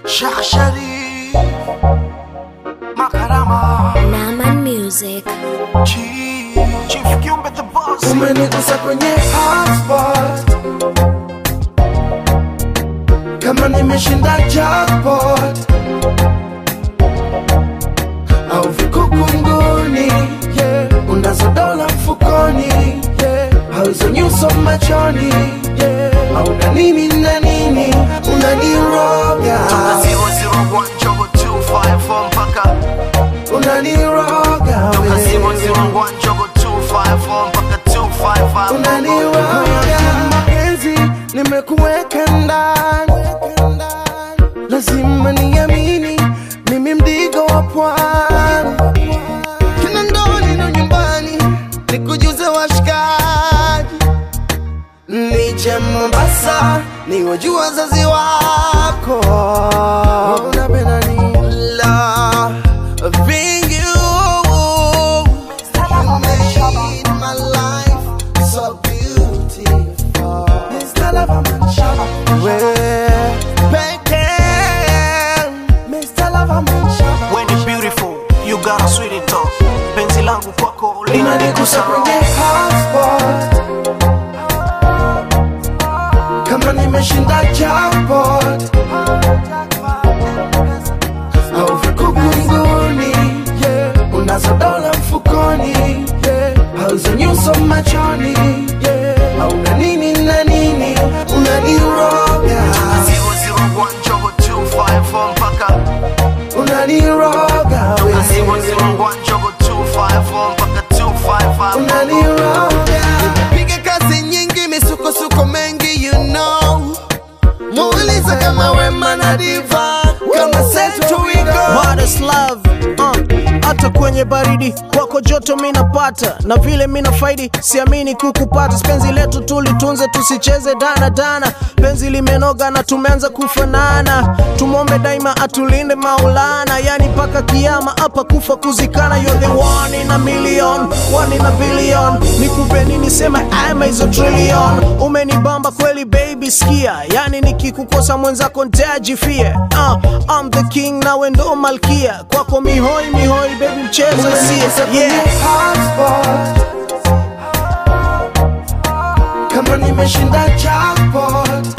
Shashari Makarama Naman Music Chief Kiumbe the boss. Umenigusa kwenye hotspot kama nimeshinda jackpot au vikukunguni, yeah. Unazo dola mfukoni, yeah. Hauzo nyuso machoni, yeah. Au na nini unaniroga 001-254 mpaka unaniroga 001-254 mpaka 255 unaniroga. Mapenzi nimekuweka ndani, lazima niamini mimi mdigo wa pwani. Kina ndoni na nyumbani nikujuze washikaji, nije Mombasa niwajue wazazi wako. Unapenda nini? Loving you, you made my life so beautiful. Mr. Loverman Shop, where Mr. Loverman Shop. When you're beautiful, you got a sweet talk. Penzi langu kwako linanigusa kwenye hotspot kama nimeshinda jackpot au vikukunguni, yeah. Unazo dola mfukoni, yeah. Hauzo nyuso machoni, yeah. Au na nini unaniroga 001-254 mpaka unaniroga 001-254 mpaka 255 unaniroga. Piga kazi nyingi, misukosuko mengi, you know. Muuliza kama Wema na Diva, kama Central we go. Modest love, hata kwenye baridi kwako joto minapata, na vile minafaidi siamini kukupata. Penzi letu tulitunze, tusicheze dana dana. Penzi limenoga na tumeanza kufanana, tumombe daima atulinde Maulana. Yani paka kiyama hapa kufa kuzikana. You're the one in a million, one in a billion. Nikupe nini sema I'm a trillion. Umenibamba kweli baby sikia, yani nikikukosa mwenzako ntajifia. I'm the king nawe ndo malkia, kwako mihoi baby mchezo sia, yeah. Hotspot kama nimeshinda jackpot